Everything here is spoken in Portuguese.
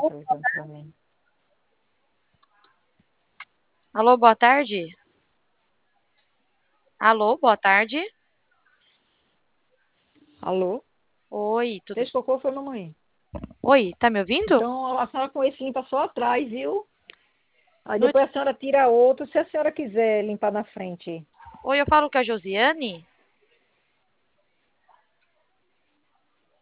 tá ligando pra mim. Alô, boa tarde. Alô, boa tarde. Alô? Oi, tudo. Fez cocô, foi mamãe? Oi, tá me ouvindo? Então, a senhora com esse limpa só atrás, viu? Aí No- depois a senhora tira outro, se a senhora quiser limpar na frente. Oi, eu falo com a Josiane?